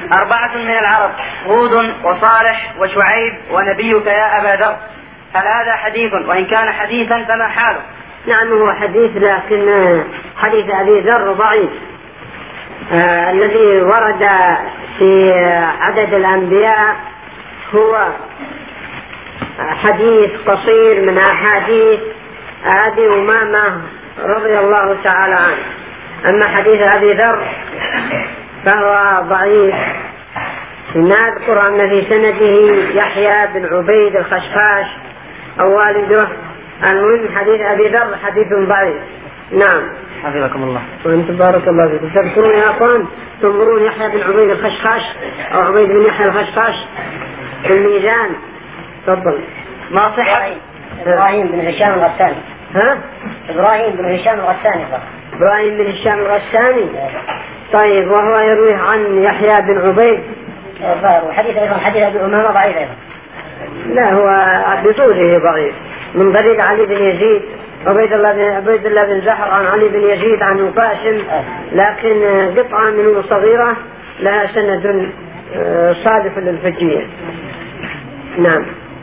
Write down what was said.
4 من العرب: هود وصالح وشعيب ونبيك يا أبا ذر. هل هذا حديث؟ وإن كان حديثا فما حاله؟ نعم هو حديث، لكن حديث أبي ذر ضعيف. الذي ورد في عدد الأنبياء هو حديث قصير من أحاديث أبي أمامة رضي الله تعالى عنه. أما حديث أبي ذر فهو ضعيف. نذكر أن في سنده يحيى بن عبيد الخشخاش أو والده. المهم حديث أبي ذر حديث ضعيف. نعم حفظكم الله. وانتم بارك الله فيكم. تذكرون يا أخوان تنظرون يحيى بن عبيد الخشخاش أو عبيد بن يحيى الخشخاش في الميزان. تفضل. ما صحة إبراهيم بن هشام الغساني. ها؟ إبراهيم بن هشام الغساني. إبراهيم بن هشام الغساني. طيب وهو يروي عن يحيى بن عبيد. وحديث أيضا حديث أبي أمامة ضعيف أيضا. لا هو بطوله ضعيف. من طريق علي بن يزيد عبيد الله بن زهر عن علي بن يزيد عن مقاسم، لكن قطعة منه صغيرة لها سند صادف للحجية. نعم.